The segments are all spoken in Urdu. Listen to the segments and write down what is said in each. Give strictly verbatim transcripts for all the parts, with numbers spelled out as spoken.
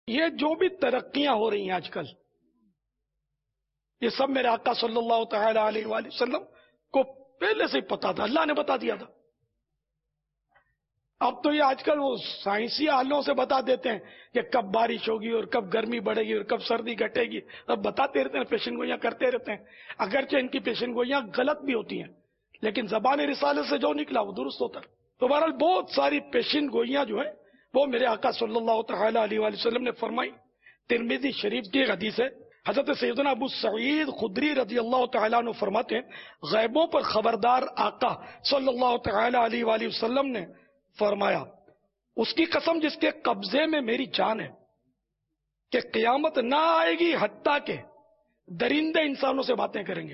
یہ جو بھی ترقیاں ہو رہی ہیں آج کل، یہ سب میرے آقا صلی اللہ تعالی علیہ وآلہ وسلم کو پہلے سے ہی پتا تھا، اللہ نے بتا دیا تھا۔ اب تو یہ آج کل وہ سائنسی آلوں سے بتا دیتے ہیں کہ کب بارش ہوگی اور کب گرمی بڑھے گی اور کب سردی گھٹے گی، اب بتاتے رہتے ہیں، پیشن گوئیاں کرتے رہتے ہیں۔ اگرچہ ان کی پیشن گوئیاں غلط بھی ہوتی ہیں، لیکن زبان رسالے سے جو نکلا وہ درست ہوتا ہے۔ تو بہرحال بہت ساری پیشن گوئیاں جو ہیں وہ میرے آقا صلی اللہ تعالی علیہ وآلہ وسلم نے فرمائی۔ ترمذی شریف کی ایک حدیث ہے، حضرت سیدنا ابو سعید خدری رضی اللہ تعالیٰ عنہ فرماتے ہیں، غیبوں پر خبردار آقا صلی اللہ تعالی علیہ وآلہ وسلم نے فرمایا، اس کی قسم جس کے قبضے میں میری جان ہے کہ قیامت نہ آئے گی حتیٰ کہ درندے انسانوں سے باتیں کریں گے،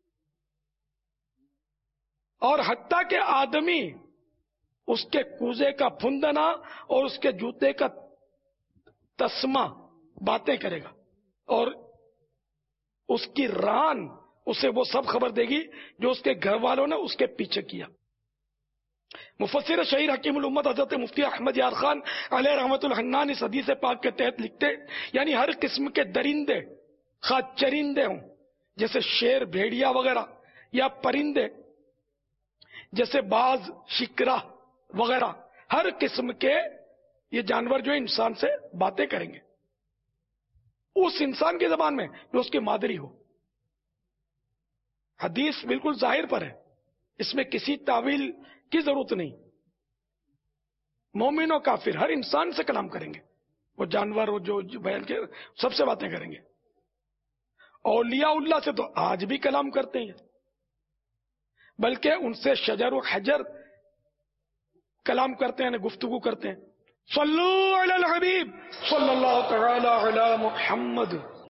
اور حتیٰ کہ آدمی اس کے کوزے کا پھندنا اور اس کے جوتے کا تسمہ باتیں کرے گا، اور اس کی ران اسے وہ سب خبر دے گی جو اس کے گھر والوں نے اس کے پیچھے کیا۔ مفسر شہیر حکیم الامت حضرت مفتی احمد یار خان علیہ رحمت الحنان اس حدیث پاک کے تحت لکھتے، یعنی ہر قسم کے درندے، خواہ چرندے ہوں جیسے شیر، بھیڑیا وغیرہ، یا پرندے جیسے باز، شکرا وغیرہ، ہر قسم کے یہ جانور جو انسان سے باتیں کریں گے، اس انسان کی زبان میں جو اس کی مادری ہو۔ حدیث بالکل ظاہر پر ہے، اس میں کسی تعویل کی ضرورت نہیں۔ مومن و کافر ہر انسان سے کلام کریں گے، وہ جانور وہ جو بیان کے سب سے باتیں کریں گے۔ اولیاء اللہ سے تو آج بھی کلام کرتے ہیں، بلکہ ان سے شجر و حجر کلام کرتے ہیں، گفتگو کرتے ہیں۔ صلو علی الحبیب صلی اللہ تعالی علی محمد۔